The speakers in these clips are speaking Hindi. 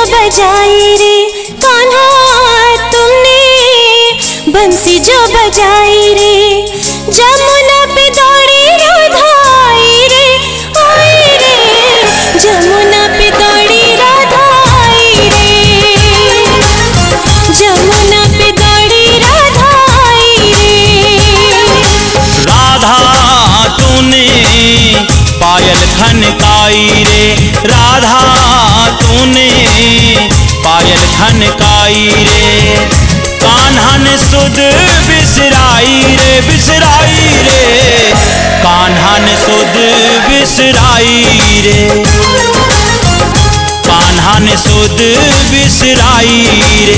बजाई रे कान्हा तुमने बंसी जो बजाई रे, जमुना पे दौड़ी राधा आई रे, आई रे जमुना पे दौड़ी राधा आई रे, जमुना पे दौड़ी राधा आई रे। राधा तूने पायल खनकाई रे, राधा तूने पायल खनकाई रे, कान्हा ने सुध बिसराई रे, बिसराई रे, कान्हा ने सुध बिसराई रे, कान्हा ने सुध बिसराई रे।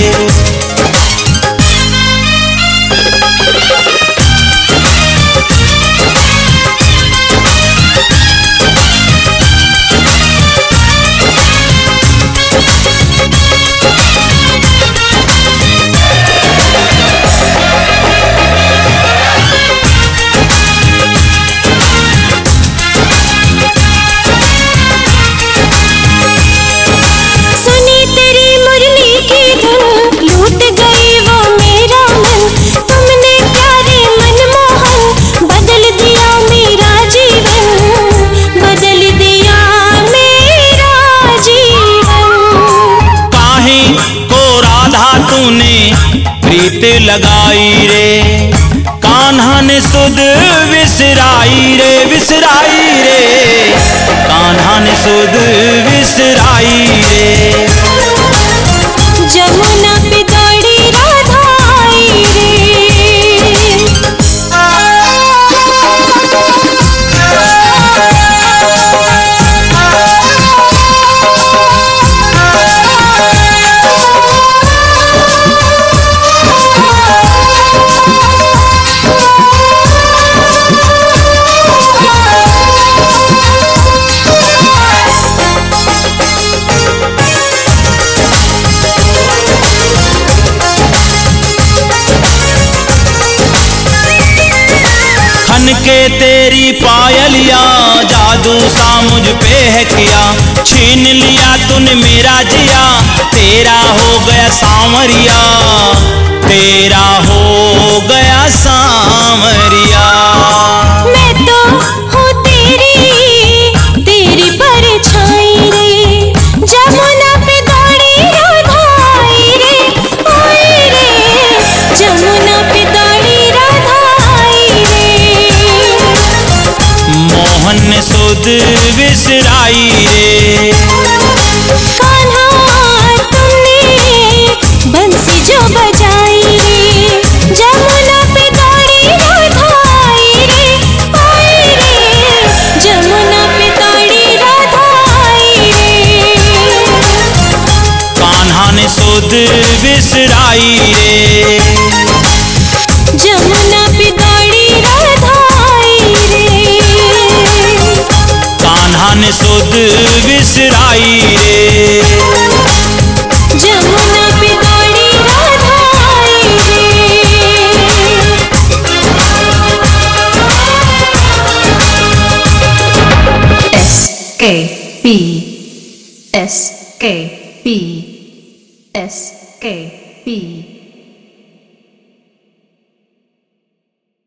प्रीत लगाई रे, कान्हा ने सुध विसराई रे, विसराई रे, कान्हा ने सुध विसराई रे। जमुना पे दौड़ी राधा आई रे। के तेरी पायलिया जादू सा मुझ पे है किया, छीन लिया तूने मेरा जिया, तेरा हो गया सांवरिया, तेरा हो गया सांवरिया। मैं तो हूँ तेरी तेरी परछाई रे, जमुना पे दौड़ी राधा आई रे, आई रे जमुना पे दौड़ी राधा आई रे। मोहन ने सुध बिसराई रे, कान्हा तुमने बंसी जो बजाई रे, जमुना पे दौड़ी राधा आई रे, आई रे जमुना पे दौड़ी राधा आई रे। कान्हा ने सुध बिसराई रे, जमुना पे दौड़ी राधा आई रे, कान्हा ने सुध बिसराई रे, जमुना पे दौड़ी राधा आई रे। SKP SKP SKP